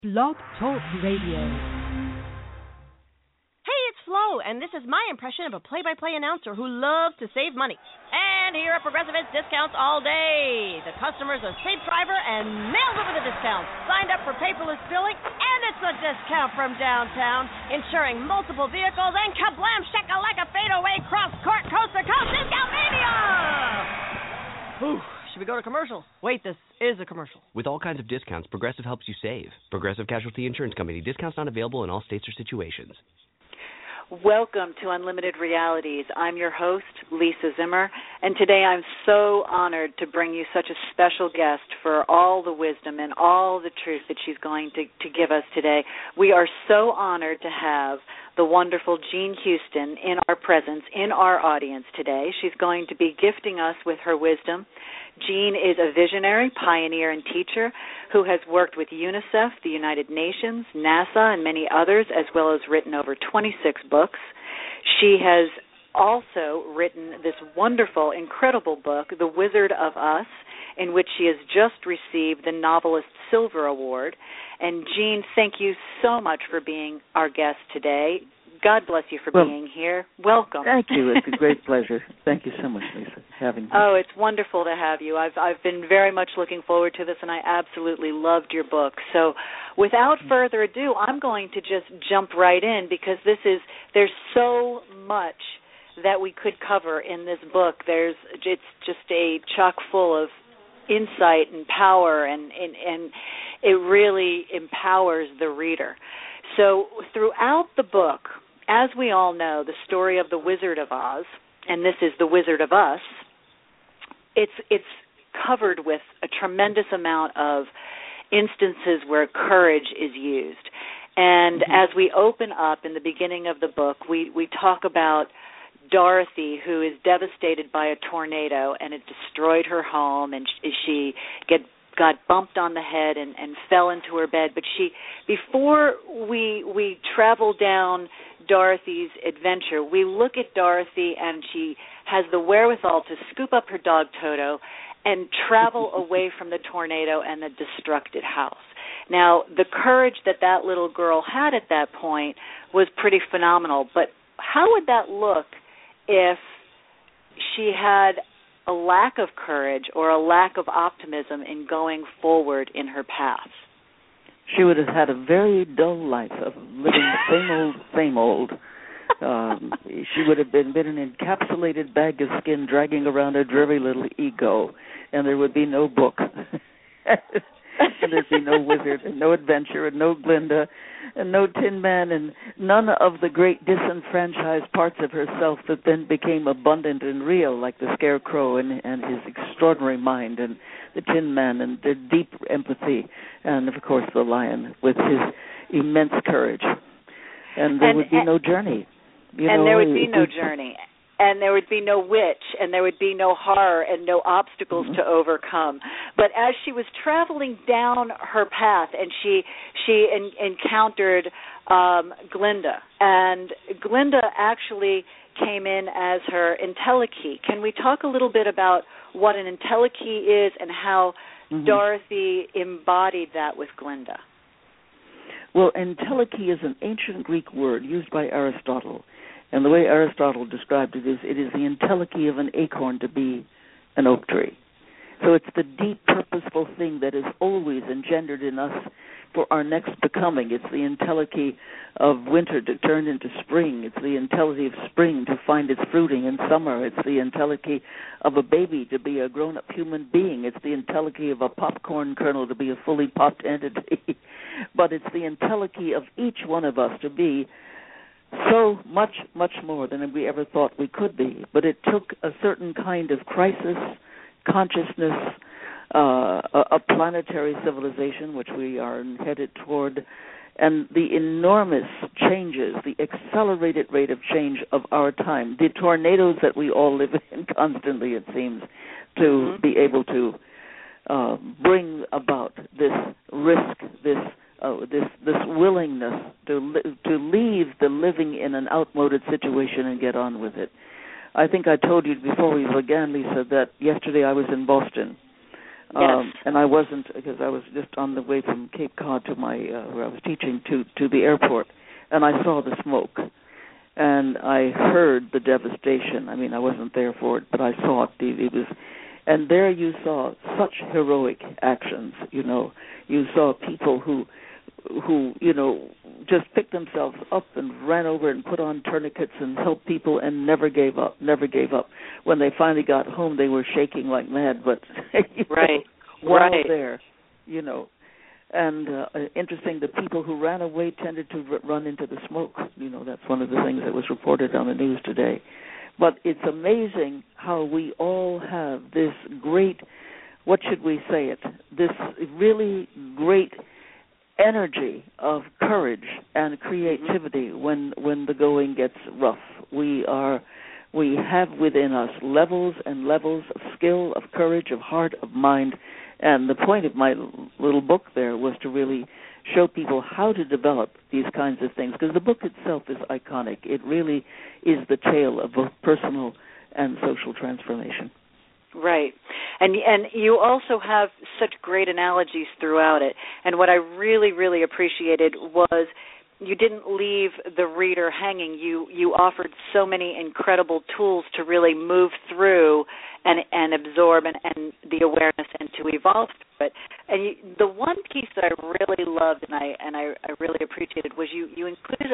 Blog Talk Radio. Hey, it's Flo, and this is my impression of a play-by-play announcer who loves to save money. And here at Progressive, it's discounts all day. The customer's a safe driver and nails it with a discount. Signed up for paperless billing, and it's a discount from downtown. Insuring multiple vehicles, and kablam, shakalaka, fadeaway, cross-court, coast-to-coast, discount mania! Whew. Should we go to commercial? Wait, this is a commercial. With all kinds of discounts, Progressive helps you save. Progressive Casualty Insurance Company. Discounts not available in all states or situations. Welcome to Unlimited Realities. I'm your host, Lisa Zimmer, and today I'm so honored to bring you such a special guest for all the wisdom and all the truth that she's going to give us today. We are so honored to have the wonderful Jean Houston in our presence, in our audience today. She's going to be gifting us with her wisdom. Jean is a visionary, pioneer, and teacher who has worked with UNICEF, the United Nations, NASA, and many others, as well as written over 26 books. She has also written this wonderful, incredible book, The Wizard of Us, in which she has just received the Novelist Silver Award. And Jean, thank you so much for being our guest today. God bless you for being here. Welcome. Thank you. It's a great pleasure. Thank you so much, Lisa, for having me. Oh, it's wonderful to have you. I've been very much looking forward to this, and I absolutely loved your book. So without further ado, I'm going to just jump right in because there's so much that we could cover in this book. It's just a chock full of insight and power, and it really empowers the reader. So throughout the book, as we all know, the story of the Wizard of Oz, and this is the Wizard of Us, it's covered with a tremendous amount of instances where courage is used. And as we open up in the beginning of the book, we talk about Dorothy, who is devastated by a tornado, and it destroyed her home, and she got bumped on the head and fell into her bed. But before we travel down Dorothy's adventure, we look at Dorothy, and she has the wherewithal to scoop up her dog Toto and travel away from the tornado and the destructed house. Now, the courage that little girl had at that point was pretty phenomenal, but how would that look if she had a lack of courage or a lack of optimism in going forward in her path? She would have had a very dull life of living same old. She would have been an encapsulated bag of skin dragging around a dreary little ego, and there would be no book. And there'd be no wizard and no adventure and no Glinda and no Tin Man and none of the great disenfranchised parts of herself that then became abundant and real, like the Scarecrow and his extraordinary mind, and the Tin Man and their deep empathy, and, of course, the Lion with his immense courage. And there would be no journey. There would be no journey. And there would be no witch, and there would be no horror and no obstacles to overcome. But as she was traveling down her path, and she encountered Glinda, and Glinda actually came in as her Entelechy. Can we talk a little bit about what an Entelechy is and how Dorothy embodied that with Glinda? Well, Entelechy is an ancient Greek word used by Aristotle. And the way Aristotle described it is the entelechy of an acorn to be an oak tree. So it's the deep, purposeful thing that is always engendered in us for our next becoming. It's the entelechy of winter to turn into spring. It's the entelechy of spring to find its fruiting in summer. It's the entelechy of a baby to be a grown-up human being. It's the entelechy of a popcorn kernel to be a fully popped entity. But it's the entelechy of each one of us to be so much, much more than we ever thought we could be. But it took a certain kind of crisis, consciousness, a planetary civilization, which we are headed toward, and the enormous changes, the accelerated rate of change of our time, the tornadoes that we all live in constantly, it seems, to be able to bring about this risk, this willingness to leave the living in an outmoded situation and get on with it. I think I told you before we began, Lisa, that yesterday I was in Boston And I wasn't, because I was just on the way from Cape Cod to my where I was teaching to the airport, and I saw the smoke, and I heard the devastation. I mean, I wasn't there for it, but I saw it. It was, and there you saw such heroic actions. You know, you saw people who just picked themselves up and ran over and put on tourniquets and helped people and never gave up. When they finally got home, they were shaking like mad, but while there, And interesting, the people who ran away tended to run into the smoke. That's one of the things that was reported on the news today. But it's amazing how we all have this great, what should we say it, this really great energy of courage and creativity when the going gets rough. We have within us levels and levels of skill, of courage, of heart, of mind. And the point of my little book there was to really show people how to develop these kinds of things, because the book itself is iconic. It really is the tale of both personal and social transformation. Right. And you also have such great analogies throughout it. And what I really, really appreciated was you didn't leave the reader hanging. You offered so many incredible tools to really move through and absorb and the awareness and to evolve through it. And the one piece that I really loved and I really appreciated was you included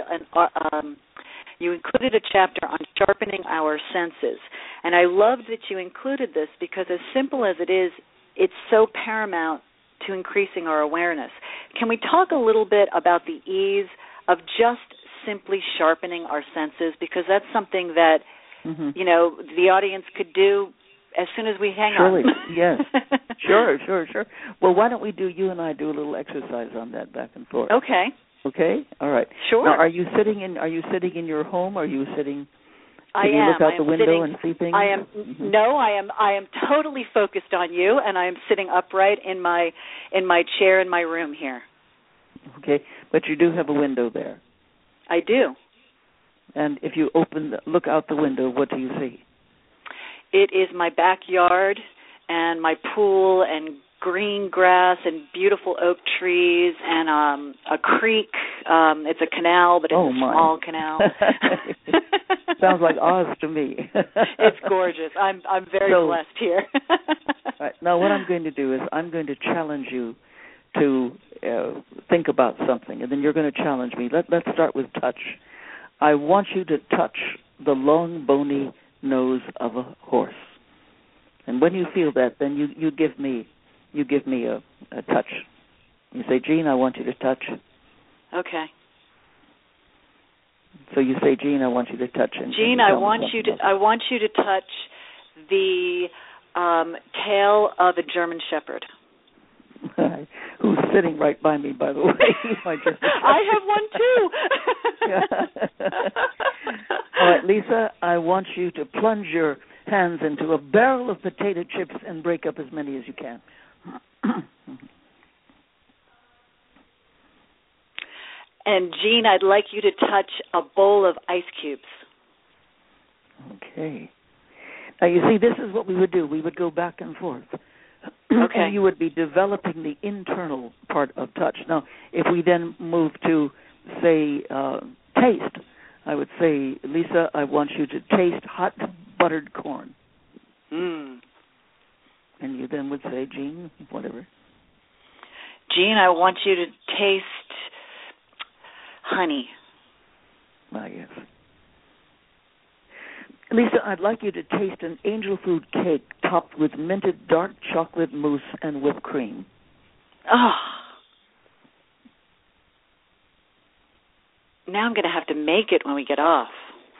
you included a chapter on sharpening our senses. And I loved that you included this because as simple as it is, it's so paramount to increasing our awareness. Can we talk a little bit about the ease of just simply sharpening our senses? Because that's something that, the audience could do as soon as we hang Surely. on. Yes. Sure. Well, why don't you and I do a little exercise on that back and forth? Okay? All right. Sure. Now, are you sitting in your home? Are you sitting? Can you look out the window and see things? I am. Mm-hmm. No, I am totally focused on you, and I am sitting upright in my chair in my room here. Okay, but you do have a window there. I do. And if you look out the window, what do you see? It is my backyard and my pool and green grass and beautiful oak trees and a creek. It's a canal, but it's a small canal. Sounds like Oz to me. It's gorgeous. I'm very blessed here. Right. Now, what I'm going to do is I'm going to challenge you to think about something, and then you're going to challenge me. Let's start with touch. I want you to touch the long, bony nose of a horse. And when you feel that, then you give me a touch. You say, Jean, I want you to touch. Okay. So you say, Jean, I want you to touch. Jean, I want you to touch the tail of a German Shepherd. Who's sitting right by me, by the way. I have one too. All right, Lisa, I want you to plunge your hands into a barrel of potato chips and break up as many as you can. And Jean, I'd like you to touch a bowl of ice cubes. Okay. Now, you see, this is what we would do. We would go back and forth. Okay. And you would be developing the internal part of touch. Now, if we then move to, say, taste, I would say, Lisa, I want you to taste hot buttered corn. Mm. And you then would say, Jean, whatever. Jean, I want you to taste honey. Ah, yes. Lisa, I'd like you to taste an angel food cake topped with minted dark chocolate mousse and whipped cream. Oh. Now I'm going to have to make it when we get off.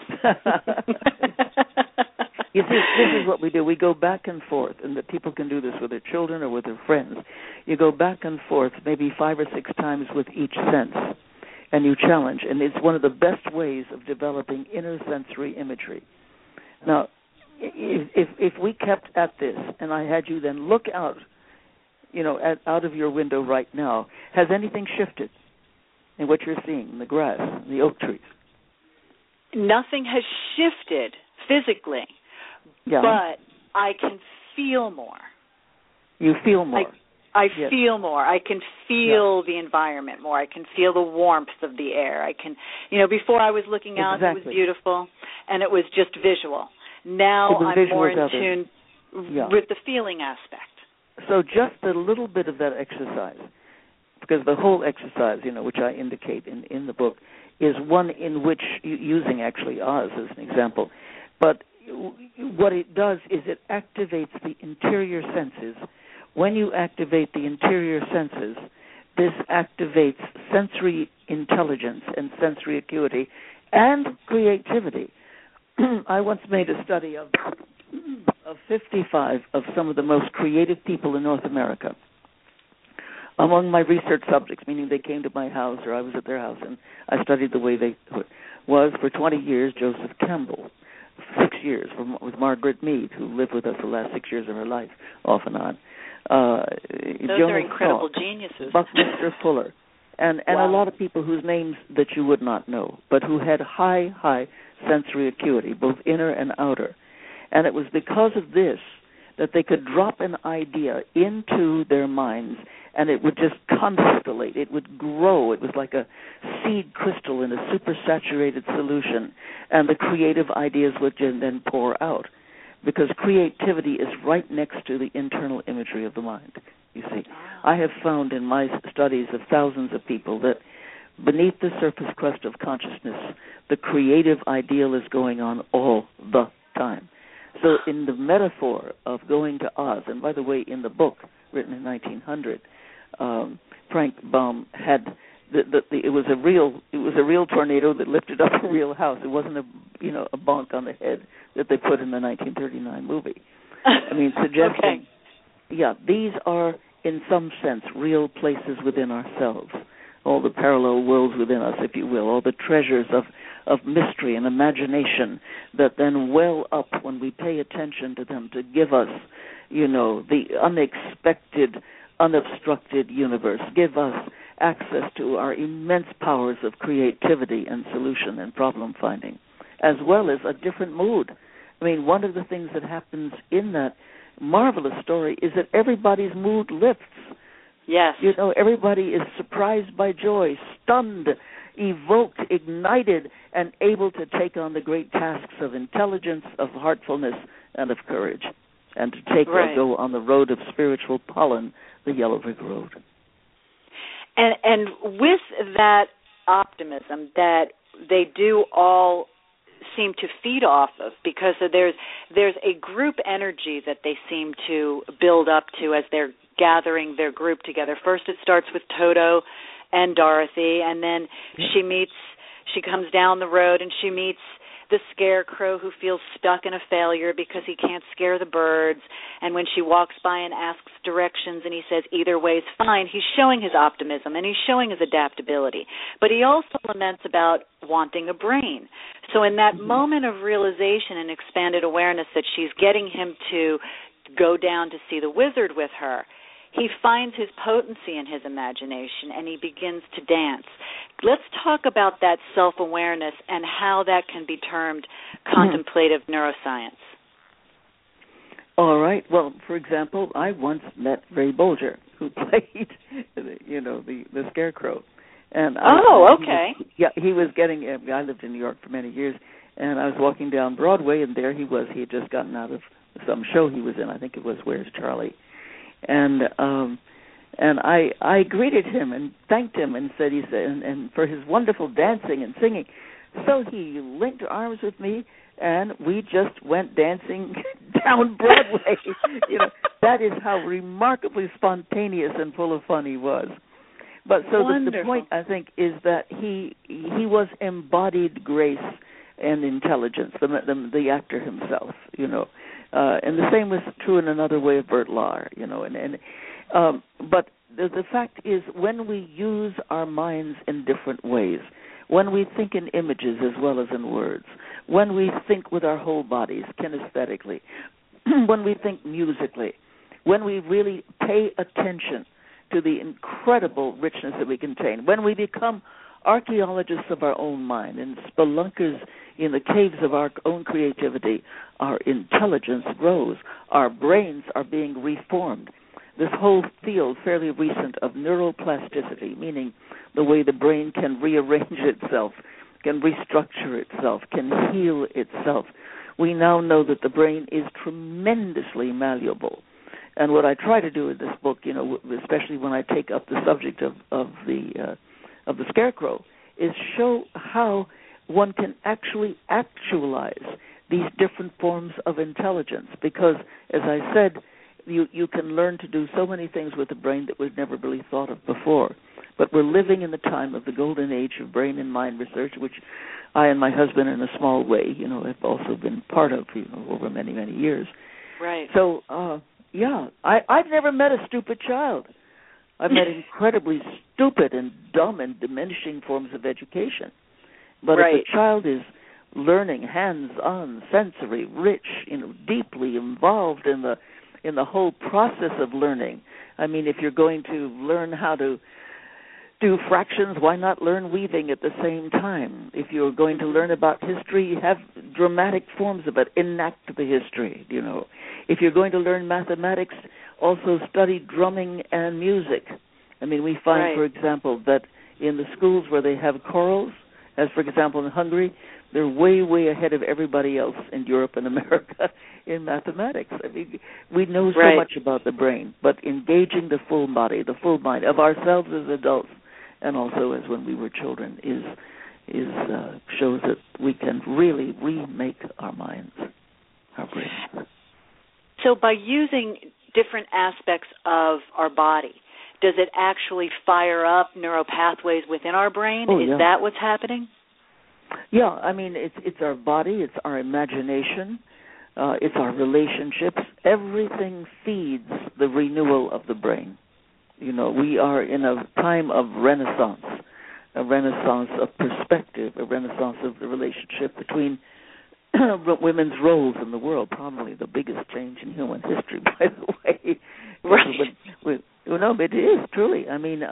You see, this is what we do. We go back and forth, and that people can do this with their children or with their friends. You go back and forth maybe 5 or 6 times with each sense, and you challenge. And it's one of the best ways of developing inner sensory imagery. Now, if we kept at this, and I had you then look out, out of your window right now, has anything shifted in what you're seeing, the grass, the oak trees? Nothing has shifted physically, yeah. But I can feel more. You feel more. I feel more. I can feel the environment more. I can feel the warmth of the air. I can, before I was looking out, it was beautiful, and it was just visual. Now I'm more in tune with the feeling aspect. So just a little bit of that exercise, because the whole exercise, which I indicate in the book, is one in which, using actually Oz as an example, but what it does is it activates the interior senses. When you activate the interior senses, this activates sensory intelligence and sensory acuity and creativity. I once made a study of 55 of some of the most creative people in North America. Among my research subjects, meaning they came to my house or I was at their house, and I studied the way they was, for 20 years, Joseph Campbell, 6 years with Margaret Mead, who lived with us the last 6 years of her life, off and on. Those are incredible geniuses. Buckminster Fuller, and a lot of people whose names that you would not know, but who had high sensory acuity, both inner and outer. And it was because of this that they could drop an idea into their minds, and it would just constellate. It would grow. It was like a seed crystal in a supersaturated solution, and the creative ideas would then pour out. Because creativity is right next to the internal imagery of the mind, you see. I have found in my studies of thousands of people that beneath the surface crust of consciousness, the creative ideal is going on all the time. So in the metaphor of going to Oz, and by the way, in the book written in 1900, Frank Baum had it was a real tornado that lifted up a real house. It wasn't a bonk on the head that they put in the 1939 movie. I mean, suggesting, these are in some sense real places within ourselves. All the parallel worlds within us, if you will, all the treasures of mystery and imagination that then well up when we pay attention to them to give us, the unexpected, unobstructed universe, give us access to our immense powers of creativity and solution and problem finding, as well as a different mood. I mean, one of the things that happens in that marvelous story is that everybody's mood lifts. Yes. Everybody is surprised by joy, stunned, evoked, ignited, and able to take on the great tasks of intelligence, of heartfulness, and of courage, and to go on the road of spiritual pollen, the Yellow Brick Road. And with that optimism that they do all seem to feed off of, because there's a group energy that they seem to build up to as they're gathering their group together. First it starts with Toto and Dorothy, and then she comes down the road and she meets the scarecrow who feels stuck in a failure because he can't scare the birds, and when she walks by and asks directions and he says either way's fine, he's showing his optimism and he's showing his adaptability. But he also laments about wanting a brain. So in that moment of realization and expanded awareness that she's getting him to go down to see the wizard with her, he finds his potency in his imagination and he begins to dance. Let's talk about that self-awareness and how that can be termed contemplative neuroscience. All right. Well, for example, I once met Ray Bolger, who played, the Scarecrow. And he was getting. I lived in New York for many years, and I was walking down Broadway, and there he was. He had just gotten out of some show he was in. I think it was Where's Charlie, and I greeted him and thanked him and said and for his wonderful dancing and singing. So he linked arms with me, and we just went dancing down Broadway. That is how remarkably spontaneous and full of fun he was. But so the point, I think, is that he was embodied grace and intelligence, the actor himself, and the same was true in another way of Bert Lahr, but the fact is, when we use our minds in different ways, when we think in images as well as in words, when we think with our whole bodies kinesthetically, when we think musically, when we really pay attention to the incredible richness that we contain, when we become archaeologists of our own mind and spelunkers in the caves of our own creativity, our intelligence grows, our brains are being reformed. this whole field, fairly recent, of neuroplasticity, meaning the way the brain can rearrange itself, can restructure itself, can heal itself. We now know that the brain is tremendously malleable. And what I try to do in this book, especially when I take up the subject of the scarecrow, is show how one can actually actualize these different forms of intelligence. Because, as I said, you can learn to do so many things with the brain that we've never really thought of before. But we're living in the time of the golden age of brain and mind research, which I and my husband, in a small way, have also been part of, over many, many years. Right. So, I've never met a stupid child. I've met incredibly stupid and dumb and diminishing forms of education. But if a child is learning, hands-on, sensory, rich, deeply involved in the whole process of learning. I mean, if you're going to learn how to do fractions, why not learn weaving at the same time? If you're going to learn about history, have dramatic forms of it, enact the history, If you're going to learn mathematics, also study drumming and music. I mean, we find, for example, that in the schools where they have chorals, as for example in Hungary, they're way, way ahead of everybody else in Europe and America in mathematics. I mean, we know so much about the brain, but engaging the full body, the full mind of ourselves as adults, and also as when we were children, shows that we can really remake our minds, our brains. So by using different aspects of our body, does it actually fire up neural pathways within our brain? Oh, Is that what's happening? Yeah, I mean, it's our body, it's our imagination, it's our relationships. Everything feeds the renewal of the brain. We are in a time of renaissance, a renaissance of perspective, a renaissance of the relationship between women's roles in the world, probably the biggest change in human history, by the way. Right. It is, truly. I mean,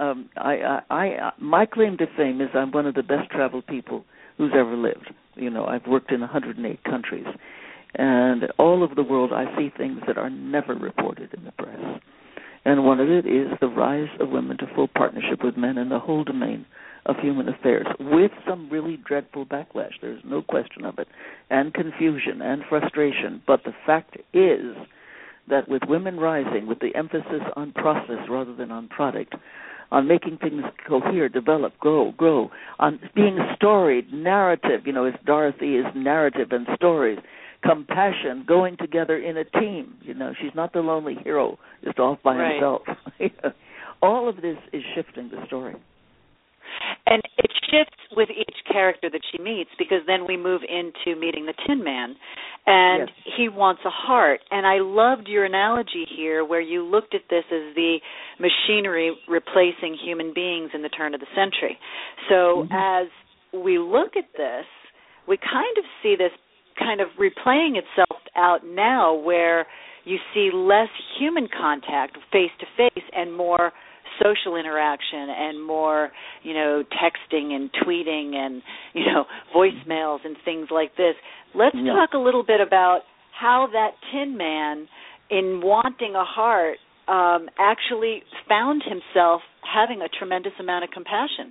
my claim to fame is I'm one of the best traveled people who's ever lived. I've worked in 108 countries, and all over the world I see things that are never reported in the press. And one of it is the rise of women to full partnership with men in the whole domain of human affairs, with some really dreadful backlash. There's no question of it, and confusion and frustration. But the fact is that with women rising, with the emphasis on process rather than on product, on making things cohere, develop, grow, on being storied, narrative, as Dorothy is narrative and stories, compassion, going together in a team. She's not the lonely hero just off by himself. All of this is shifting the story. And it shifts with each character that she meets, because then we move into meeting the Tin Man, and he wants a heart. And I loved your analogy here where you looked at this as the machinery replacing human beings in the turn of the century. So as we look at this, we kind of see this kind of replaying itself out now, where you see less human contact face-to-face and more social interaction and more, texting and tweeting and, voicemails and things like this. Let's talk a little bit about how that Tin Man, in wanting a heart, actually found himself having a tremendous amount of compassion.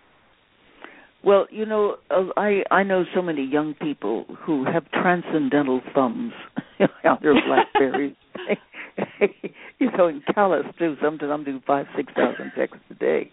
Well, I know so many young people who have transcendental thumbs on their BlackBerries. And callous too. Sometimes I'm doing 5,000-6,000 texts a day.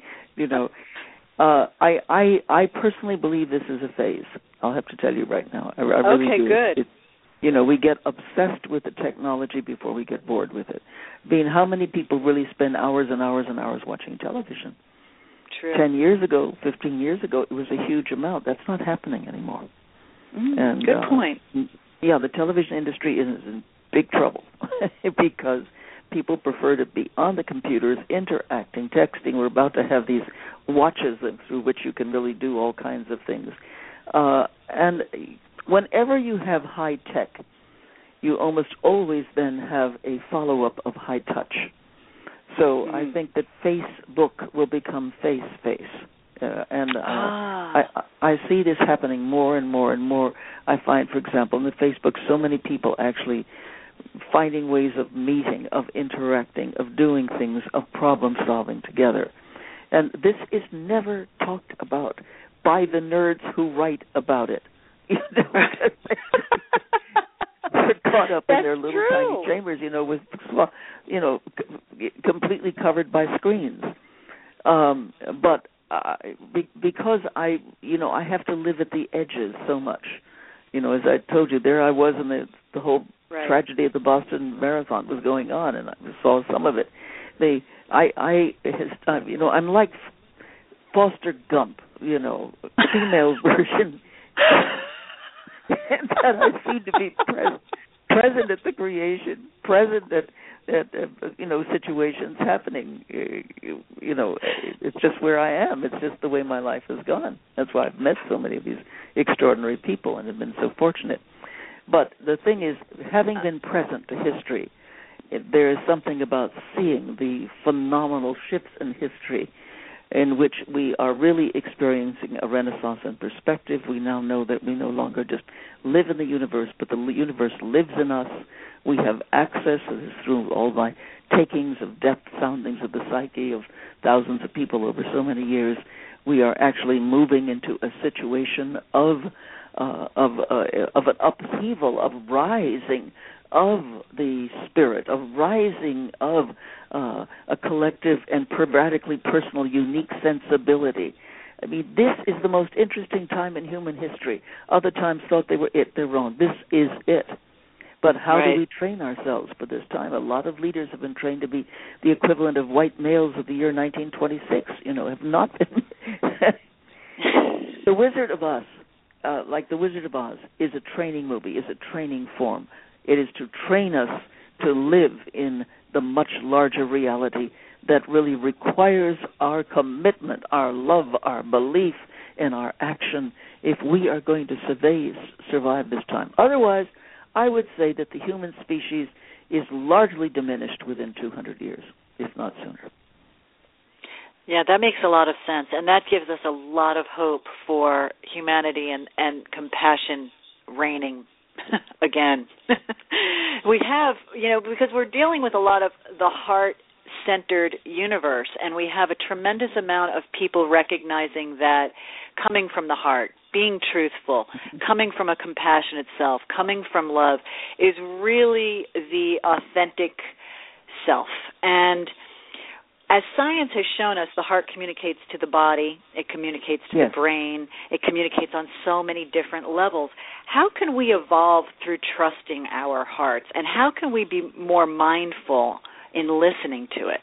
I personally believe this is a phase. I'll have to tell you right now. I really do. Good. We get obsessed with the technology before we get bored with it. How many people really spend hours and hours and hours watching television? True. 10 years ago, 15 years ago, it was a huge amount. That's not happening anymore. And, good point. The television industry is in big trouble because people prefer to be on the computers, interacting, texting. We're about to have these watches through which you can really do all kinds of things. And whenever you have high tech, you almost always then have a follow-up of high touch. So I think that Facebook will become face-face. I see this happening more and more and more. I find, for example, in the Facebook, so many people actually finding ways of meeting, of interacting, of doing things, of problem solving together. And this is never talked about by the nerds who write about it. They're caught up in their little tiny chambers, with, completely covered by screens. But because I have to live at the edges so much. As I told you, there I was, and the whole tragedy of the Boston Marathon was going on, and I saw some of it. I'm like Foster Gump, female version, and that I seem to be present at the creation, present at situations happening. It's just where I am. It's just the way my life has gone. That's why I've met so many of these extraordinary people and have been so fortunate. But the thing is, having been present to history, there is something about seeing the phenomenal shifts in history in which we are really experiencing a renaissance in perspective. We now know that we no longer just live in the universe, but the universe lives in us. We have access through all my takings of depth soundings of the psyche of thousands of people over so many years. We are actually moving into a situation of an upheaval, of rising of the spirit, of rising of a collective and radically personal, unique sensibility. I mean, this is the most interesting time in human history. Other times thought they were it. They're wrong. This is it. But how do we train ourselves for this time? A lot of leaders have been trained to be the equivalent of white males of the year 1926, have not been. The Wizard of Oz, like The Wizard of Oz, is a training movie, is a training form. It is to train us to live in the much larger reality that really requires our commitment, our love, our belief, and our action if we are going to survive this time. Otherwise, I would say that the human species is largely diminished within 200 years, if not sooner. Yeah, that makes a lot of sense, and that gives us a lot of hope for humanity and compassion reigning again. We have, because we're dealing with a lot of the heart-centered universe, and we have a tremendous amount of people recognizing that coming from the heart, being truthful, coming from a compassionate self, coming from love is really the authentic self. And as science has shown us, the heart communicates to the body, it communicates to the brain, it communicates on so many different levels. How can we evolve through trusting our hearts, and how can we be more mindful in listening to it?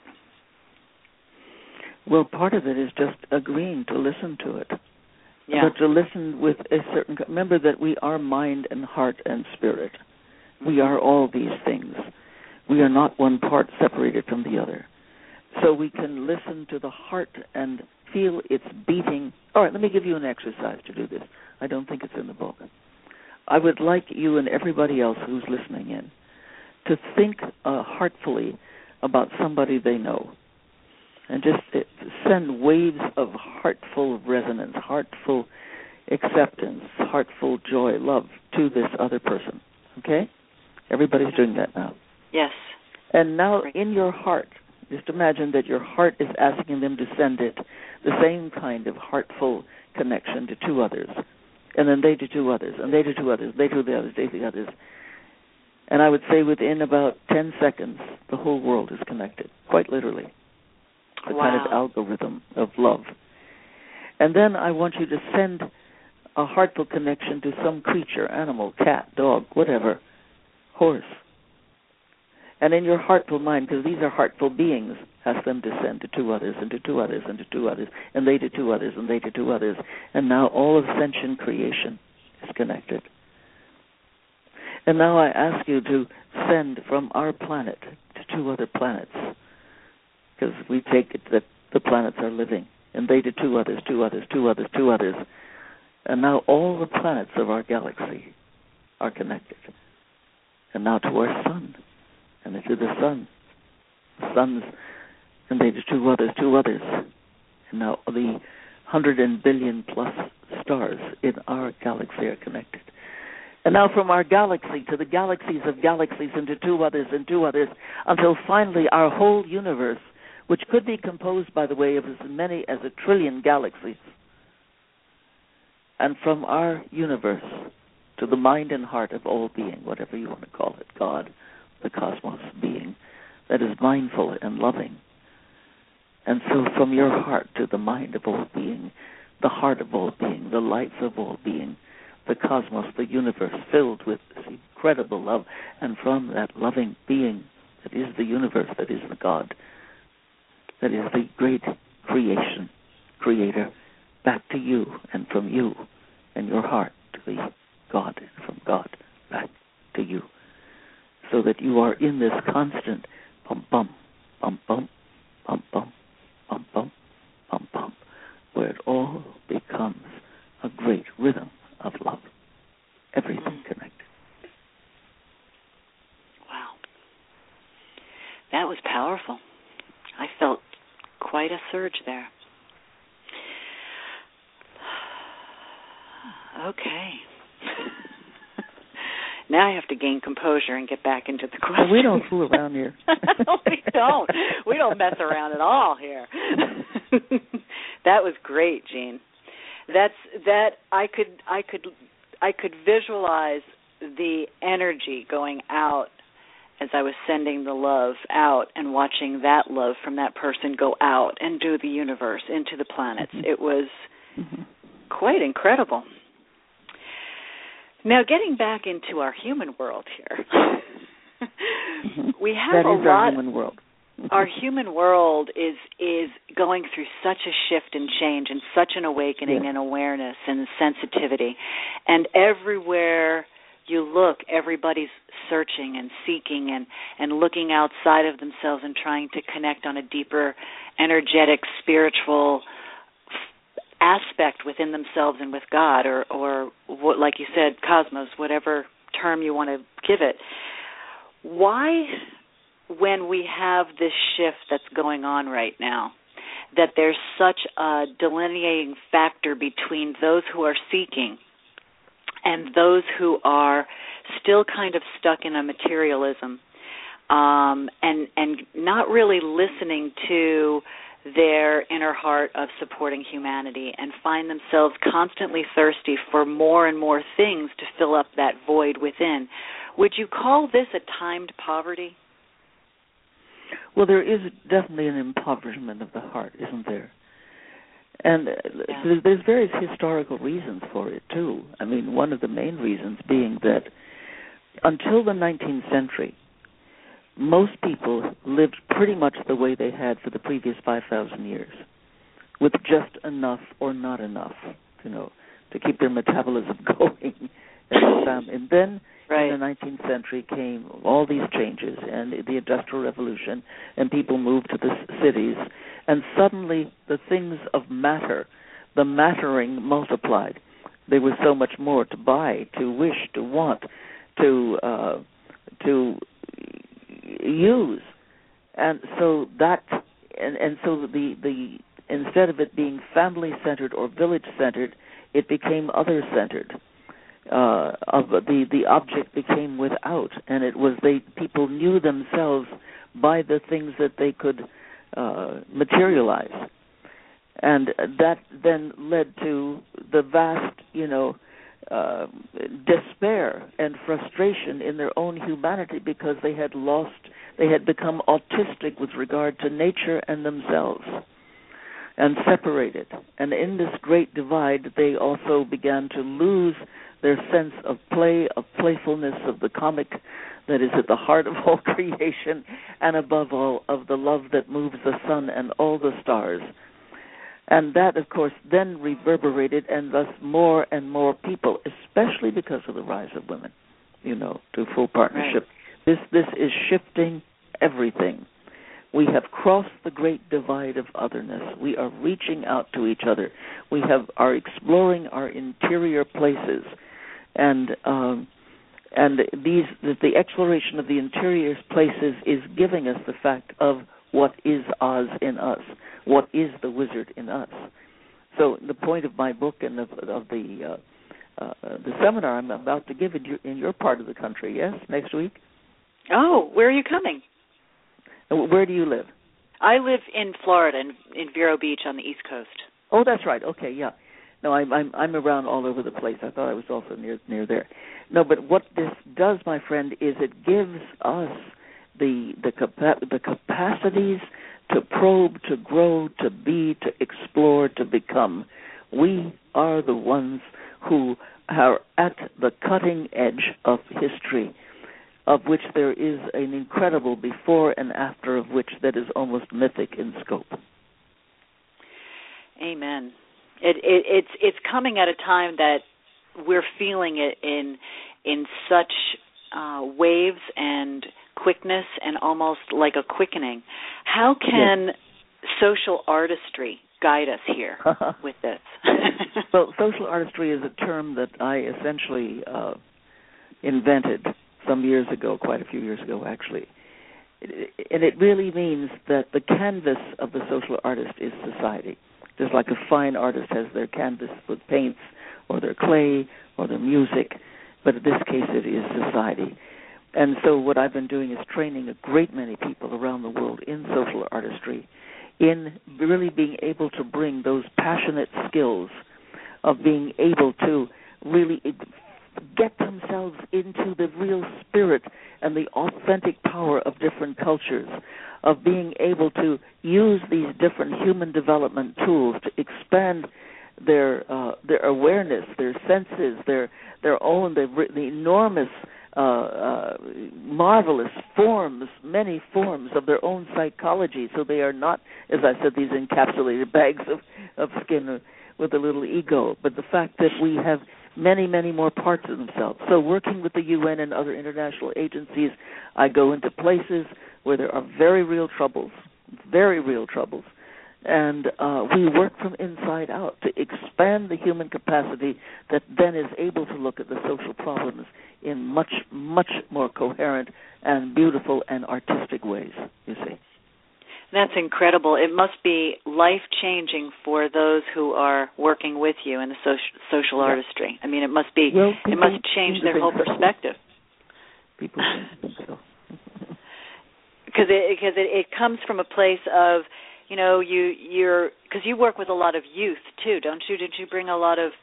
Well, part of it is just agreeing to listen to it. Yeah. But to listen with a certain... Remember that we are mind and heart and spirit. We are all these things. We are not one part separated from the other. So we can listen to the heart and feel its beating. All right, let me give you an exercise to do this. I don't think it's in the book. I would like you and everybody else who's listening in to think heartfully about somebody they know. And just send waves of heartful resonance, heartful acceptance, heartful joy, love to this other person. Okay? Everybody's doing that now. Yes. And now in your heart, just imagine that your heart is asking them to send it the same kind of heartful connection to two others. And then they to two others, and they to two others, they to the others, they to the others. And I would say within about 10 seconds, the whole world is connected, quite literally. A kind of algorithm of love. And then I want you to send a heartful connection to some creature, animal, cat, dog, whatever, horse. And in your heartful mind, because these are heartful beings, ask them to send to two others, and to two others, and to two others, and they to two others, and they to two others. And now all of sentient creation is connected. And now I ask you to send from our planet to two other planets, because we take it that the planets are living, and they to two others, two others, two others, two others. And now all the planets of our galaxy are connected. And now to our sun, and to the sun, the suns, and they to two others, two others. And now the 100 billion plus stars in our galaxy are connected. And now from our galaxy to the galaxies of galaxies into two others and two others, until finally our whole universe, which could be composed, by the way, of as many as 1 trillion galaxies. And from our universe to the mind and heart of all being, whatever you want to call it, God, the cosmos, being, that is mindful and loving. And so from your heart to the mind of all being, the heart of all being, the life of all being, the cosmos, the universe filled with this incredible love, and from that loving being that is the universe, that is the God, that is the great creation, creator, back to you, and from you and your heart to the God, and from God back to you, so that you are in this constant bum-bum, bum-bum, bum-bum, bum-bum, bum-bum, where it all becomes a great rhythm of love, everything connected. Wow. That was powerful. I felt quite a surge there. Okay. Now I have to gain composure and get back into the question. We don't fool around here. We don't. We don't mess around at all here. That was great, Jean. I could visualize the energy going out as I was sending the love out and watching that love from that person go out and do the universe, into the planets. It was quite incredible. Now, getting back into our human world here, we have that is a lot. Our human world. Our human world is going through such a shift and change, and such an awakening and awareness and sensitivity. And everywhere you look, everybody's searching and seeking and looking outside of themselves and trying to connect on a deeper, energetic, spiritual aspect within themselves and with God, or what, like you said, cosmos, whatever term you want to give it. Why, when we have this shift that's going on right now, that there's such a delineating factor between those who are seeking and those who are still kind of stuck in a materialism, and not really listening to their inner heart of supporting humanity, and find themselves constantly thirsty for more and more things to fill up that void within? Would you call this a timed poverty? Well, there is definitely an impoverishment of the heart, isn't there? And there's various historical reasons for it, too. I mean, one of the main reasons being that until the 19th century, most people lived pretty much the way they had for the previous 5,000 years, with just enough or not enough, to keep their metabolism going. And then in the 19th century came all these changes and the Industrial Revolution, and people moved to the cities, and suddenly the things of matter, the mattering multiplied. There was so much more to buy, to wish, to want, to use, and so that, and so the instead of it being family centered or village centered, it became other centered. The object became without, and it was people knew themselves by the things that they could materialize, and that then led to the vast, despair and frustration in their own humanity, because they had become autistic with regard to nature and themselves, and separated. And in this great divide, they also began to lose their sense of play, of playfulness, of the comic that is at the heart of all creation, and above all, of the love that moves the sun and all the stars. And that, of course, then reverberated, and thus more and more people, especially because of the rise of women, to full partnership. Right. This is shifting everything. We have crossed the great divide of otherness. We are reaching out to each other. We are exploring our interior places, and the exploration of the interior places is giving us the fact of what is Oz in us, what is the wizard in us. So the point of my book and of the the seminar I'm about to give in your part of the country. Yes, next week. Oh, where are you coming? Where do you live? I live in Florida, in Vero Beach on the East Coast. Oh, that's right. Okay, yeah. No, I'm around all over the place. I thought I was also near there. No, but what this does, my friend, is it gives us the capacities to probe, to grow, to be, to explore, to become. We are the ones who are at the cutting edge of history, of which there is an incredible before and after of which that is almost mythic in scope. Amen. It's coming at a time that we're feeling it in such waves and quickness and almost like a quickening. How can social artistry guide us here with this? Well, social artistry is a term that I essentially invented some years ago, quite a few years ago, actually. And it really means that the canvas of the social artist is society. Just like a fine artist has their canvas with paints or their clay or their music, but in this case it is society. And so what I've been doing is training a great many people around the world in social artistry, in really being able to bring those passionate skills of being able to really get themselves into the real spirit and the authentic power of different cultures, of being able to use these different human development tools to expand their awareness, their senses, their own, the enormous, marvelous forms, many forms of their own psychology, so they are not, as I said, these encapsulated bags of skin with a little ego, but the fact that we have many, many more parts of themselves. So working with the UN and other international agencies, I go into places where there are very real troubles, and we work from inside out to expand the human capacity that then is able to look at the social problems in much, much more coherent and beautiful and artistic ways, you see. That's incredible. It must be life-changing for those who are working with you in the social artistry. I mean, it must be. Well, it must change their whole perspective. People think so. Because it comes from a place of, you're because you work with a lot of youth too, don't you? Did you bring a lot of?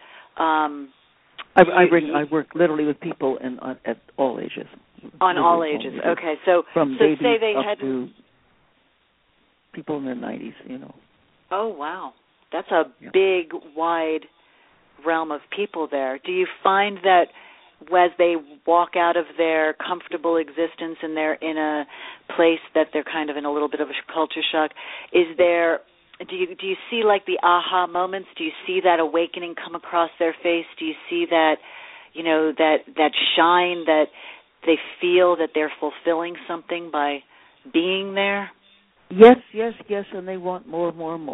I work literally with people at all ages. On all ages. Okay, so from so babies say they up had to people in their 90s, Oh, wow. That's a big, wide realm of people there. Do you find that as they walk out of their comfortable existence and they're in a place that they're kind of in a little bit of a culture shock, do you see like the aha moments? Do you see that awakening come across their face? Do you see that, that shine that they feel that they're fulfilling something by being there? Yes, and they want more.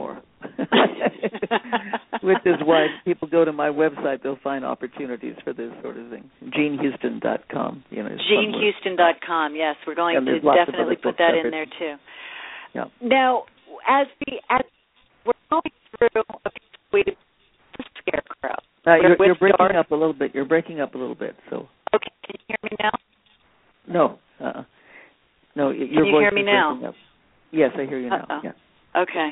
Which is why people go to my website, they'll find opportunities for this sort of thing. GeneHouston.com. GeneHouston.com, yes. We're going to definitely put that in there, too. Yeah. Now, as we're going through the Scarecrow. You're breaking up a little bit. So. Okay, can you hear me now? No. No, your voice is breaking up. Can you hear me now? Up. Yes, I hear you now. Yeah. Okay.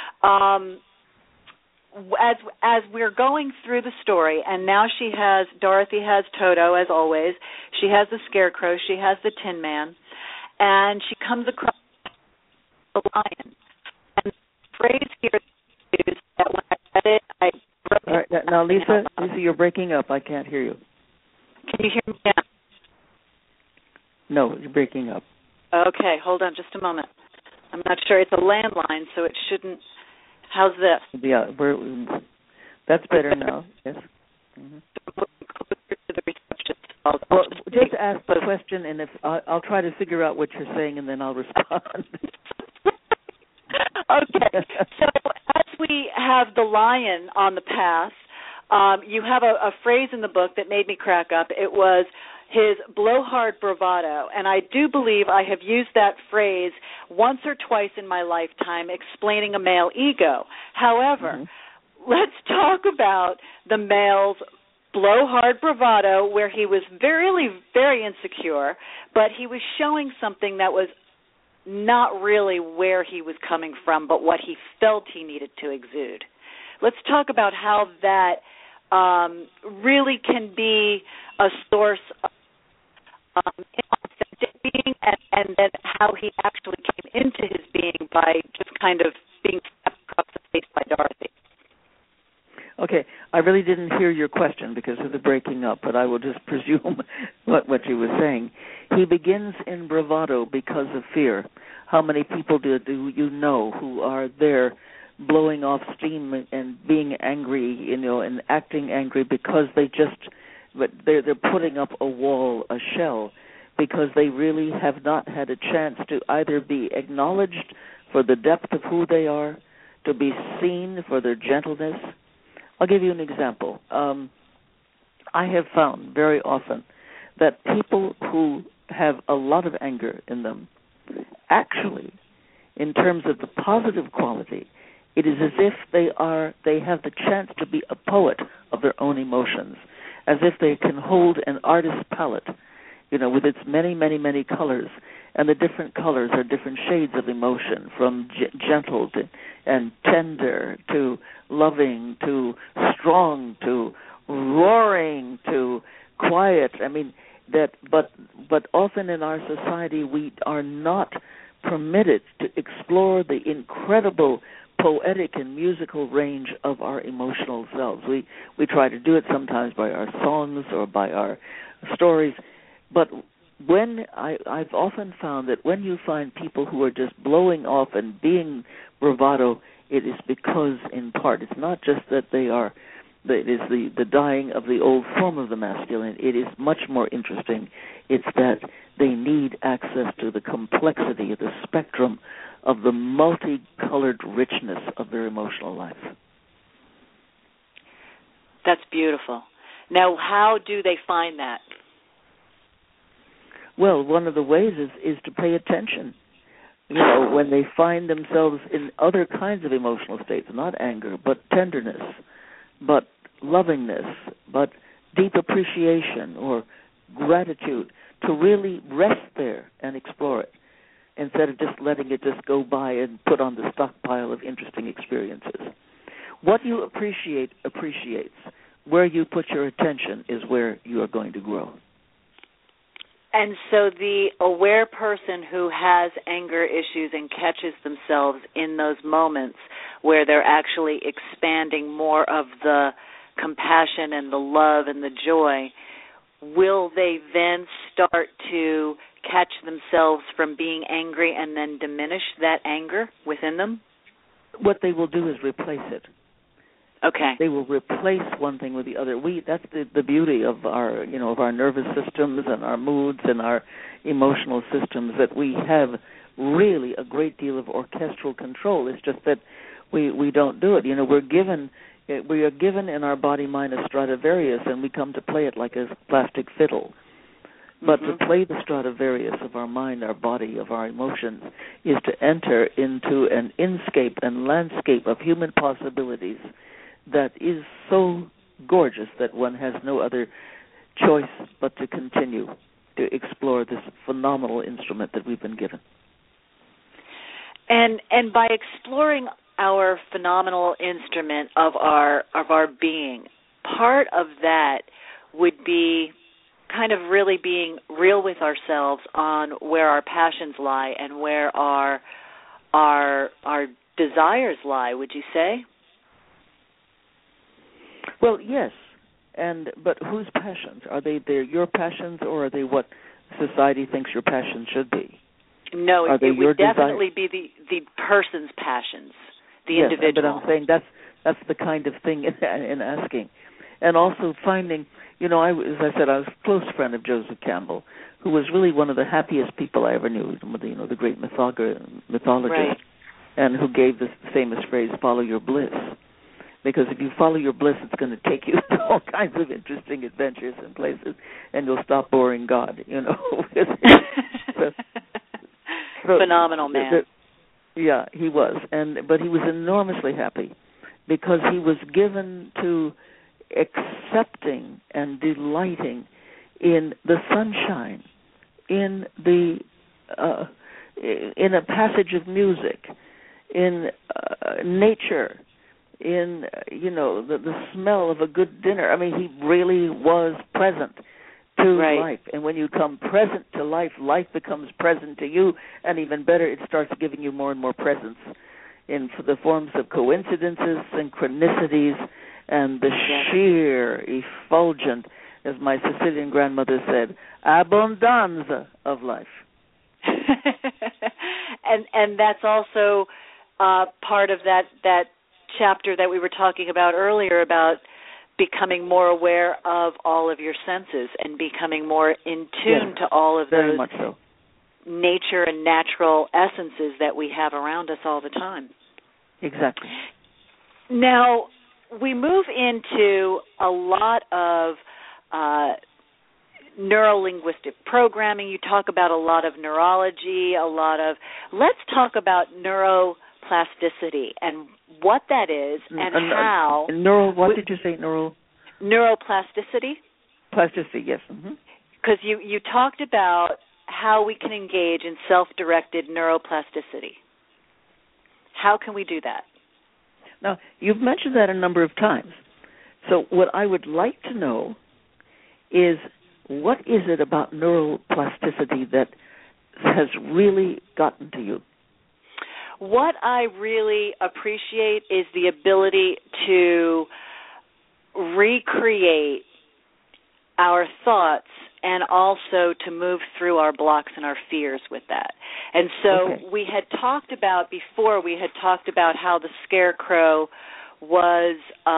As we're going through the story, and now Dorothy has Toto, as always. She has the Scarecrow. She has the Tin Man. And she comes across the lion. And the phrase here is that when I read it, I wrote it. All right, now, Lisa, you're breaking up. I can't hear you. Can you hear me now? No, you're breaking up. Okay, hold on just a moment. I'm not sure. It's a landline, so it shouldn't. How's this? Yeah, that's better now. Yes. Mm-hmm. Well, just ask the question, and if I'll try to figure out what you're saying, and then I'll respond. Okay. So as we have the lion on the path, you have a phrase in the book that made me crack up. It was his blowhard bravado, and I do believe I have used that phrase once or twice in my lifetime explaining a male ego. However, let's talk about the male's blowhard bravado where he was really very insecure, but he was showing something that was not really where he was coming from, but what he felt he needed to exude. Let's talk about how that really can be a source of inauthentic being, and then how he actually came into his being by just kind of being slapped across the face by Dorothy. Okay, I really didn't hear your question because of the breaking up, but I will just presume what you were saying. He begins in bravado because of fear. How many people do you know who are there blowing off steam and being angry, and acting angry because they're putting up a wall, a shell, because they really have not had a chance to either be acknowledged for the depth of who they are, to be seen for their gentleness. I'll give you an example. I have found very often that people who have a lot of anger in them, actually, in terms of the positive quality, it is as if they have the chance to be a poet of their own emotions, as if they can hold an artist's palette, with its many, many, many colors, and the different colors are different shades of emotion, from gentle and tender to loving to strong to roaring to quiet. But often in our society we are not permitted to explore the incredible poetic and musical range of our emotional selves. We try to do it sometimes by our songs or by our stories, but I've often found that when you find people who are just blowing off and being bravado, it is because, in part, it's not just that it is the dying of the old form of the masculine. It is much more interesting. It's that they need access to the complexity of the spectrum of the multicolored richness of their emotional life. That's beautiful. Now, how do they find that? Well, one of the ways is to pay attention. When they find themselves in other kinds of emotional states, not anger, but tenderness, but lovingness, but deep appreciation or gratitude, to really rest there and explore it, instead of just letting it just go by and put on the stockpile of interesting experiences. What you appreciate appreciates. Where you put your attention is where you are going to grow. And so the aware person who has anger issues and catches themselves in those moments where they're actually expanding more of the compassion and the love and the joy, will they then start to catch themselves from being angry and then diminish that anger within them? What they will do is replace it. Okay. They will replace one thing with the other. That's the beauty of our nervous systems and our moods and our emotional systems, that we have really a great deal of orchestral control. It's just that we don't do it. We are given in our body mind a Stradivarius, and we come to play it like a plastic fiddle. But to play the Stradivarius of our mind, our body, of our emotions, is to enter into an inscape and landscape of human possibilities that is so gorgeous that one has no other choice but to continue to explore this phenomenal instrument that we've been given. And by exploring our phenomenal instrument of our being, part of that would be kind of really being real with ourselves on where our passions lie and where our desires lie, would you say? Well, yes, but whose passions? Are they your passions, or are they what society thinks your passions should be? No, it would definitely be the person's passions, the individual. But I'm saying that's the kind of thing in asking. And also finding, as I said, I was a close friend of Joseph Campbell, who was really one of the happiest people I ever knew, the great mythologist, right, and who gave this famous phrase, "Follow your bliss." Because if you follow your bliss, it's going to take you to all kinds of interesting adventures and places, and you'll stop boring God, Phenomenal man. Yeah, he was. But he was enormously happy because he was given to accepting and delighting in the sunshine, in a passage of music, in nature, in the smell of a good dinner. I mean, he really was present to life. And when you come present to life, life becomes present to you, and even better, it starts giving you more and more presence in the forms of coincidences, synchronicities, and the sheer effulgent, as my Sicilian grandmother said, abundanza of life. and that's also part of that chapter that we were talking about earlier about becoming more aware of all of your senses and becoming more in tune to all of very those much so. nature and natural essences that we have around us all the time. Exactly. Now, we move into a lot of neuro-linguistic programming. You talk about a lot of neurology, let's talk about neuroplasticity and what that is and how... What did you say, Neuroplasticity? Plasticity, yes. Because you talked about how we can engage in self-directed neuroplasticity. How can we do that? Now, you've mentioned that a number of times. So what I would like to know is, what is it about neuroplasticity that has really gotten to you? What I really appreciate is the ability to recreate our thoughts and also to move through our blocks and our fears with that. And so we had talked about how the scarecrow was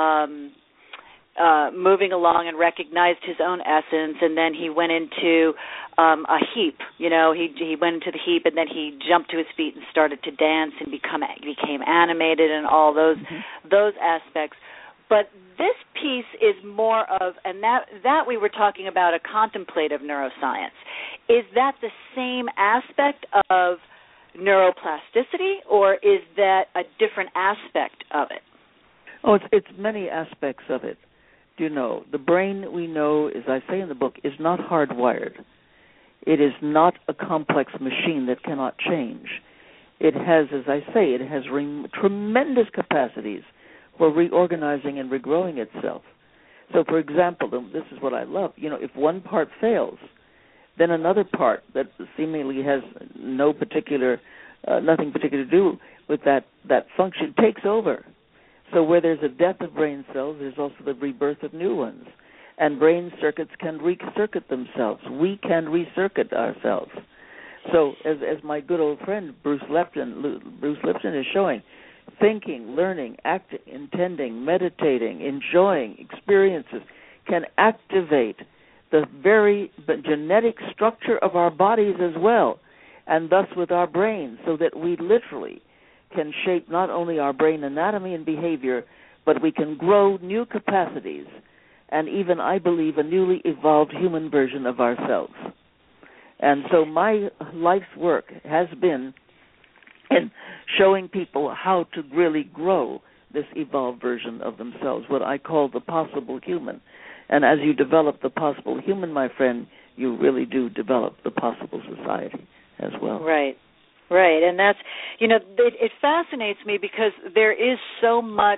moving along and recognized his own essence, and then he went into a heap. He went into the heap, and then he jumped to his feet and started to dance and became animated and all those aspects. But this piece is more of, and that we were talking about a contemplative neuroscience. Is that the same aspect of neuroplasticity, or is that a different aspect of it? Oh, it's many aspects of it. The brain, we know, as I say in the book, is not hardwired. It is not a complex machine that cannot change. It has, as I say, tremendous capacities for reorganizing and regrowing itself. So, for example, this is what I love. If one part fails, then another part that seemingly has nothing particular to do with that function takes over. So where there's a death of brain cells, there's also the rebirth of new ones. And brain circuits can recircuit themselves. We can recircuit ourselves. So as my good old friend Bruce Lipton is showing, thinking, learning, acting, intending, meditating, enjoying experiences can activate the very genetic structure of our bodies as well, and thus with our brains, so that we literally can shape not only our brain anatomy and behavior, but we can grow new capacities and even, I believe, a newly evolved human version of ourselves. And so my life's work has been in showing people how to really grow this evolved version of themselves, what I call the possible human. And as you develop the possible human, my friend, you really do develop the possible society as well. Right. And that's, it fascinates me because there is so much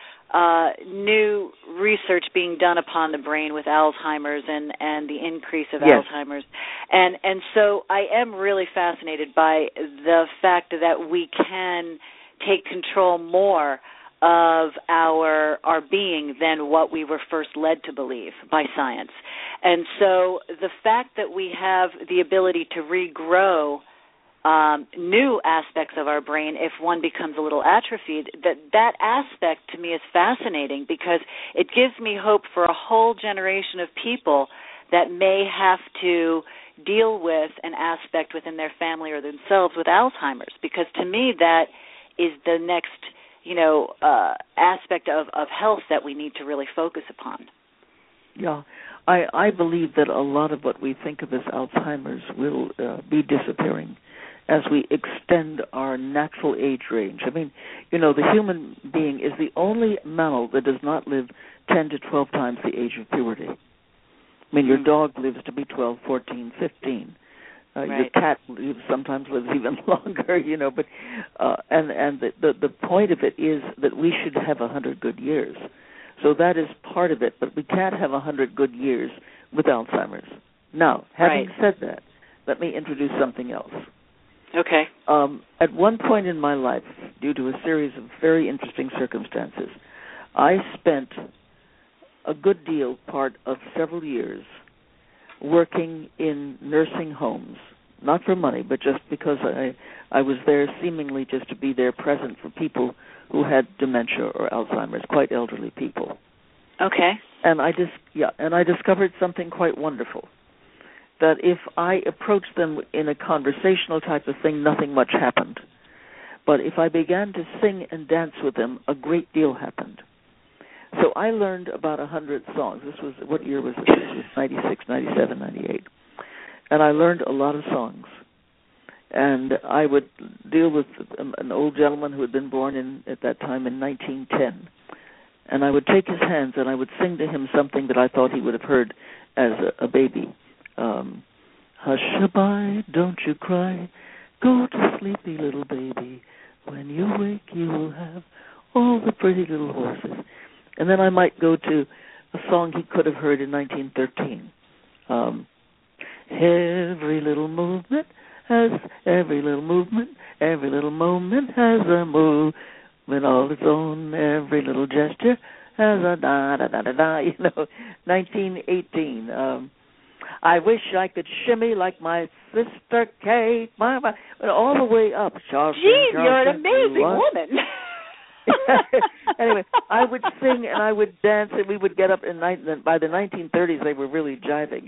new research being done upon the brain with Alzheimer's and the increase of Alzheimer's. And so I am really fascinated by the fact that we can take control more of our being than what we were first led to believe by science. And so the fact that we have the ability to regrow new aspects of our brain if one becomes a little atrophied, that aspect to me is fascinating because it gives me hope for a whole generation of people that may have to deal with an aspect within their family or themselves with Alzheimer's, because to me that is the next aspect of health that we need to really focus upon. Yeah, I believe that a lot of what we think of as Alzheimer's will be disappearing as we extend our natural age range. I mean, the human being is the only mammal that does not live 10 to 12 times the age of puberty. I mean, your dog lives to be 12, 14, 15. Right. Your cat sometimes lives even longer, but and the point of it is that we should have 100 good years. So that is part of it, but we can't have 100 good years with Alzheimer's. Now, having said that, let me introduce something else. Okay. At one point in my life, due to a series of very interesting circumstances, I spent a good deal, part of several years, working in nursing homes, not for money, but just because I was there seemingly just to be there present for people who had dementia or Alzheimer's, quite elderly people. Okay. And I discovered something quite wonderful, that if I approached them in a conversational type of thing, nothing much happened. But if I began to sing and dance with them, a great deal happened. So I learned about 100 songs. This was, what year was this? It was 96, 97, 98. And I learned a lot of songs. And I would deal with an old gentleman who had been born at that time in 1910. And I would take his hands and I would sing to him something that I thought he would have heard as a baby. Hush-a-bye, don't you cry. Go to sleepy little baby. When you wake, you will have all the pretty little horses. And then I might go to a song he could have heard in 1913. Every little movement, every little moment has a movement all its own. Every little gesture has a da-da-da-da-da, 1918. I wish I could shimmy like my sister Kate, all the way up. Gee, you're an amazing woman. Anyway, I would sing and I would dance, and we would get up. By the 1930s, they were really jiving,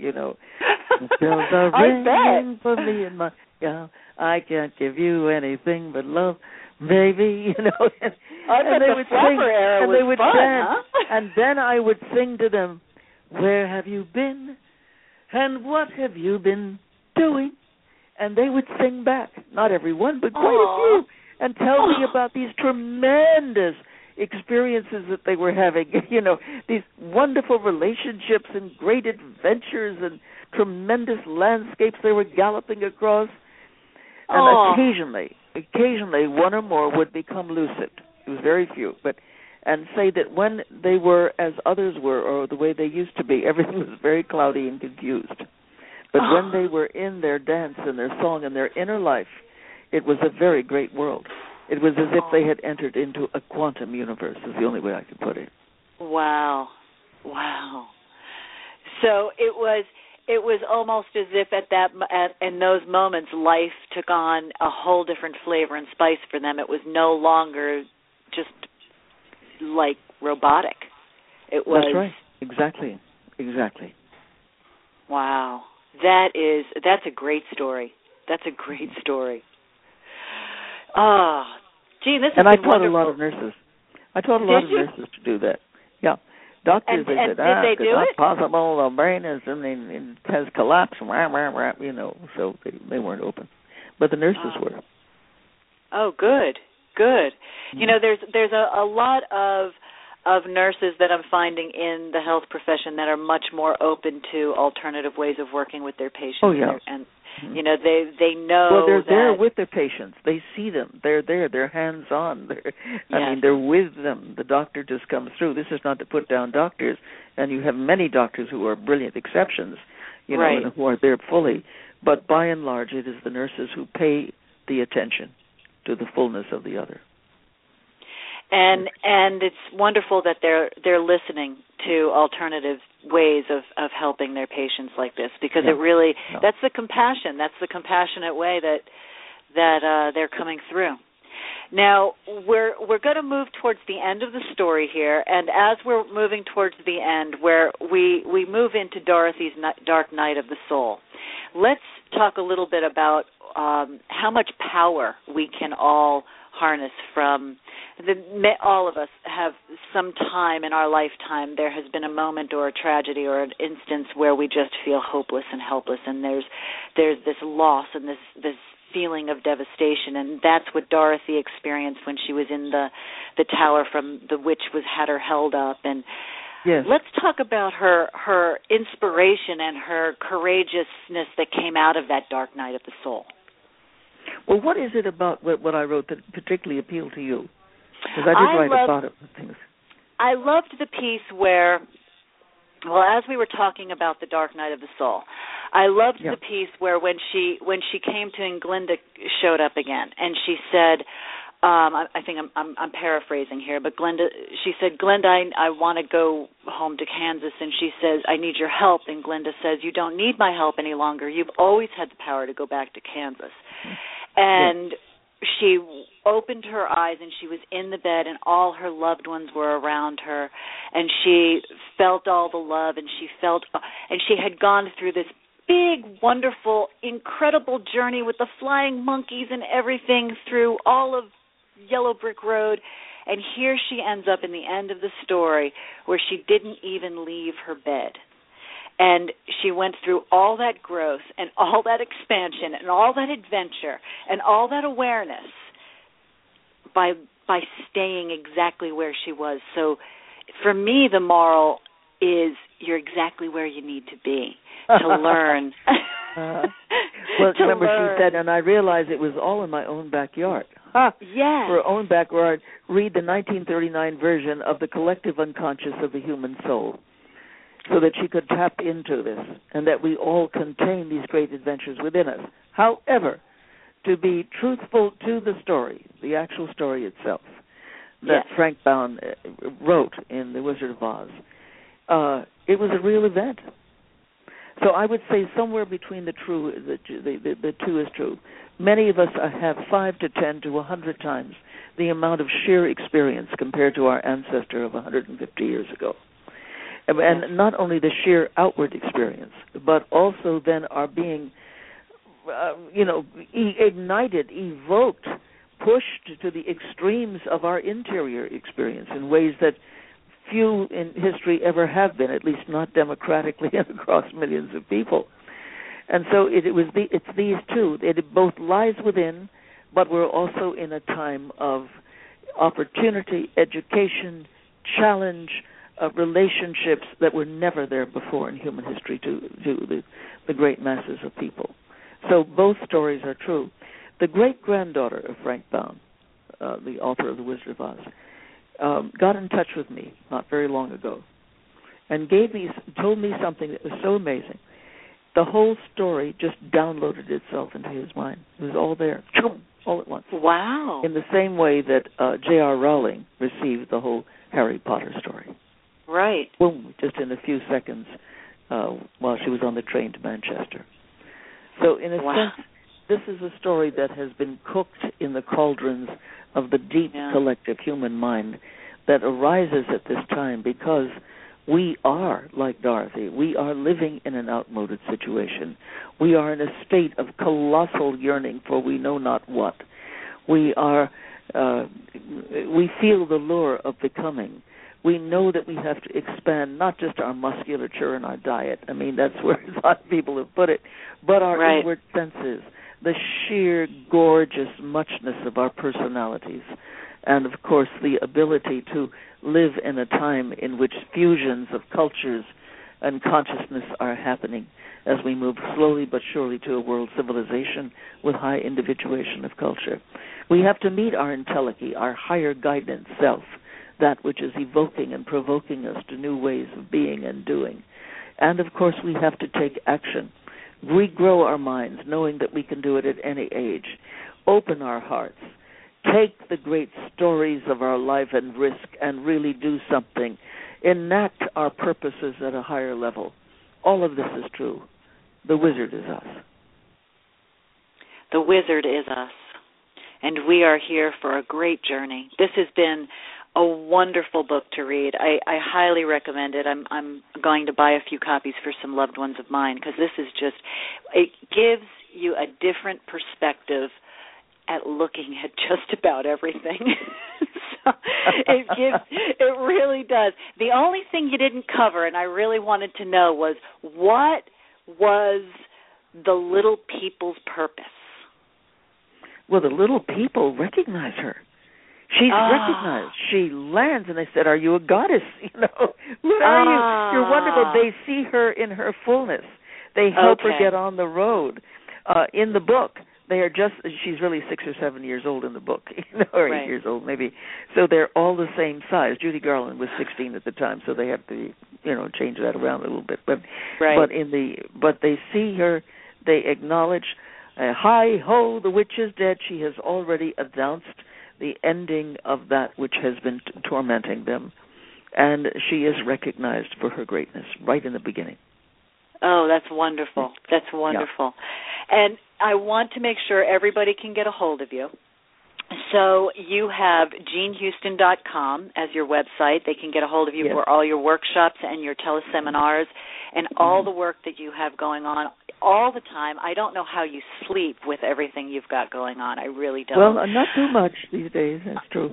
I bet. For me and my I can't give you anything but love, baby. And they would sing, and they would dance, huh? and then I would sing to them, "Where have you been? And what have you been doing?" And they would sing back, not everyone, but quite a few, and tell me about these tremendous experiences that they were having, these wonderful relationships and great adventures and tremendous landscapes they were galloping across. And occasionally one or more would become lucid. It was very few, and say that when they were as others were, or the way they used to be, everything was very cloudy and confused. But when they were in their dance and their song and their inner life, it was a very great world. It was as if they had entered into a quantum universe, is the only way I could put it. Wow. So it was almost as if in those moments, life took on a whole different flavor and spice for them. It was no longer just like robotic. It was. That's right. Exactly. Wow. That's a great story. Oh, gee, this has been wonderful. And I taught a lot of nurses. Nurses to do that. Yeah. Doctors, they said, did they do it's it? not possible, the brain it has collapsed, so they weren't open. But the nurses were. Oh, good. Mm-hmm. There's a lot of nurses that I'm finding in the health profession that are much more open to alternative ways of working with their patients. Oh, yeah. And they know. Well, they're there with their patients. They see them. They're there. They're hands-on. They're with them. The doctor just comes through. This is not to put down doctors, and you have many doctors who are brilliant exceptions, right. and who are there fully. But by and large, it is the nurses who pay the attention to the fullness of the other. And it's wonderful that they're listening to alternative ways of helping their patients like this, because it really that's the compassion. That's the compassionate way that they're coming through. Now we're going to move towards the end of the story here, and as we're moving towards the end, where we move into Dorothy's dark night of the soul, let's talk a little bit about how much power we can all harness from. All of us have some time in our lifetime, there has been a moment or a tragedy or an instance where we just feel hopeless and helpless, and there's this loss and this feeling of devastation, and that's what Dorothy experienced when she was in the tower from the witch had her held up. And yes. Let's talk about her inspiration and her courageousness that came out of that dark night of the soul. Well, what is it about what I wrote that particularly appealed to you? Because I did write about it. Things. I loved the piece where, well, as we were talking about the dark night of the soul, I loved the piece where when she came to and Glinda showed up again, and she said, I think I'm paraphrasing here, but she said, Glinda, I want to go home to Kansas, and she says, I need your help, and Glinda says, you don't need my help any longer. You've always had the power to go back to Kansas. And she opened her eyes, and she was in the bed, and all her loved ones were around her, and she felt all the love, and she had gone through this big, wonderful, incredible journey with the flying monkeys and everything through all of Yellow Brick Road, and here she ends up in the end of the story where she didn't even leave her bed. And she went through all that growth and all that expansion and all that adventure and all that awareness by staying exactly where she was. So for me, the moral is you're exactly where you need to be to learn. Well, remember she said, and I realized it was all in my own backyard. Yes. Her own backyard. Read the 1939 version of The Collective Unconscious of the Human Soul, so that she could tap into this, and that we all contain these great adventures within us. However, to be truthful to the story, the actual story itself, that Frank Baum wrote in The Wizard of Oz, it was a real event. So I would say somewhere between the two is true. Many of us have 5 to 10 to 100 times the amount of sheer experience compared to our ancestor of 150 years ago. And not only the sheer outward experience, but also then our being, ignited, evoked, pushed to the extremes of our interior experience in ways that few in history ever have been, at least not democratically and across millions of people. And so it's these two. It both lies within, but we're also in a time of opportunity, education, challenge, relationships that were never there before in human history to the great masses of people. So both stories are true. The great-granddaughter of Frank Baum, the author of The Wizard of Oz, got in touch with me not very long ago and told me something that was so amazing. The whole story just downloaded itself into his mind. It was all there, all at once. Wow. In the same way that J.R. Rowling received the whole Harry Potter story. Right. Boom, just in a few seconds while she was on the train to Manchester. So in a sense, this is a story that has been cooked in the cauldrons of the deep collective human mind that arises at this time because we are, like Dorothy, we are living in an outmoded situation. We are in a state of colossal yearning for we know not what. We feel the lure of becoming. We know that we have to expand not just our musculature and our diet. I mean, that's where a lot of people have put it, but our inward senses, the sheer gorgeous muchness of our personalities, and, of course, the ability to live in a time in which fusions of cultures and consciousness are happening as we move slowly but surely to a world civilization with high individuation of culture. We have to meet our entelechy, our higher guidance self, that which is evoking and provoking us to new ways of being and doing. And, of course, we have to take action, regrow our minds, knowing that we can do it at any age, open our hearts, take the great stories of our life and risk and really do something, enact our purposes at a higher level. All of this is true. The wizard is us. The wizard is us, and we are here for a great journey. This has been a wonderful book to read. I highly recommend it. I'm going to buy a few copies for some loved ones of mine because this is just, it gives you a different perspective at looking at just about everything. So it really does. The only thing you didn't cover, and I really wanted to know, was what was the little people's purpose? Well, the little people recognize her. She's recognized. She lands, and they said, "Are you a goddess? What are you? You're wonderful." They see her in her fullness. They help her get on the road. In the book, she's really 6 or 7 years old in the book, or 8 years old maybe. So they're all the same size. Judy Garland was 16 at the time, so they have to, change that around a little bit. But they see her, they acknowledge, hi ho, the witch is dead. She has already announced the ending of that which has been tormenting them, and she is recognized for her greatness right in the beginning. Oh, that's wonderful. That's wonderful. Yeah. And I want to make sure everybody can get a hold of you. So you have JeanHouston.com as your website. They can get a hold of you for all your workshops and your teleseminars and all the work that you have going on all the time. I don't know how you sleep with everything you've got going on. I really don't. Well, not too much these days. That's true.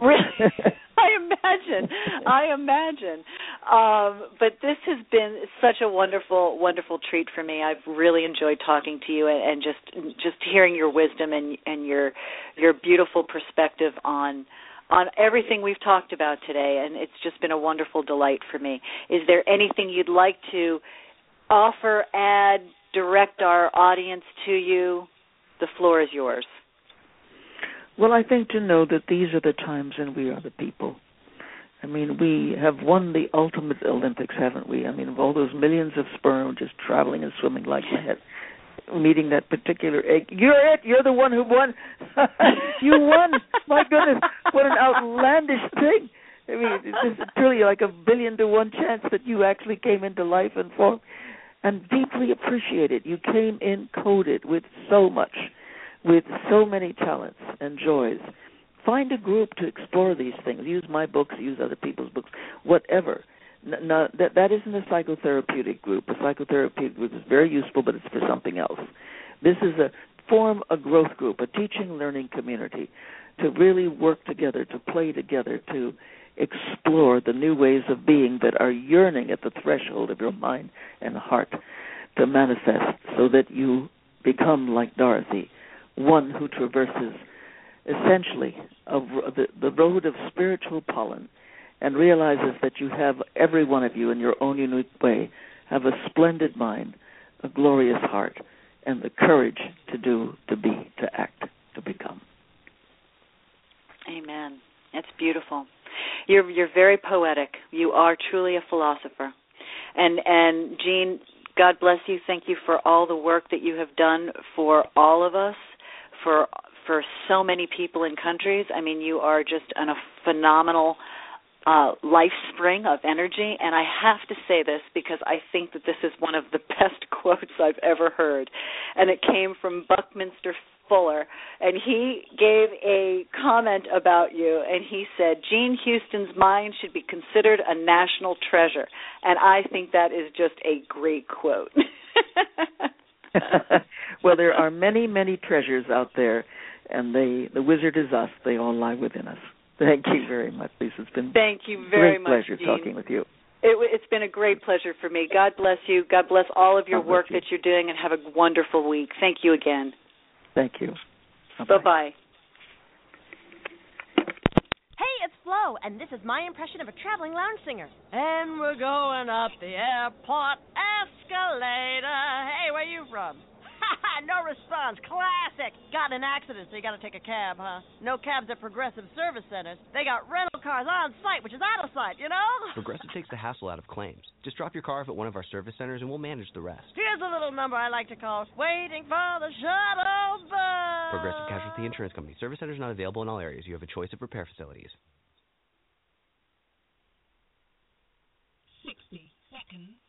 I imagine. But this has been such a wonderful, wonderful treat for me. I've really enjoyed talking to you and just hearing your wisdom and your beautiful perspective on everything we've talked about today. And it's just been a wonderful delight for me. Is there anything you'd like to offer, add, direct our audience to you? The floor is yours. Well, I think to know that these are the times and we are the people. I mean, we have won the ultimate Olympics, haven't we? I mean, of all those millions of sperm just traveling and swimming like mad, meeting that particular egg. You're it. You're the one who won. You won. My goodness, what an outlandish thing. I mean, it's truly like 1 billion to 1 chance that you actually came into life and form, and deeply appreciate it. You came in coded with so much, with so many talents and joys. Find a group to explore these things. Use my books, use other people's books, whatever. Now, that isn't a psychotherapeutic group. A psychotherapeutic group is very useful, but it's for something else. This is a growth group, a teaching, learning community, to really work together, to play together, to explore the new ways of being that are yearning at the threshold of your mind and heart to manifest, so that you become like Dorothy, one who traverses essentially the road of spiritual pollen and realizes that you have, every one of you in your own unique way, have a splendid mind, a glorious heart, and the courage to do, to be, to act, to become. Amen. That's beautiful. You're very poetic. You are truly a philosopher. And Jean, God bless you. Thank you for all the work that you have done for all of us, for so many people in countries. I mean, you are just a phenomenal life spring of energy, and I have to say this because I think that this is one of the best quotes I've ever heard, and it came from Buckminster Fuller, and he gave a comment about you, and he said, Jean Houston's mind should be considered a national treasure, and I think that is just a great quote. Well, there are many, many treasures out there, and the wizard is us. They all lie within us. Thank you very much, Lisa. It's been Thank you very great much, pleasure Jean. talking with you. It's been a great pleasure for me. God bless you. God bless all of your work that you're doing, and have a wonderful week. Thank you again. Thank you. Bye-bye. Hey, it's Flo, and this is my impression of a traveling lounge singer. And we're going up the airport escalator. Hey, where you from? No response. Classic. Got in an accident, so you got to take a cab, huh? No cabs at Progressive Service Centers. They got rental cars on site, which is out of sight, you know? Progressive takes the hassle out of claims. Just drop your car off at one of our service centers, and we'll manage the rest. Here's a little number I like to call Waiting for the Shuttle Bus. Progressive Casualty Insurance Company. Service centers not available in all areas. You have a choice of repair facilities. 60 seconds.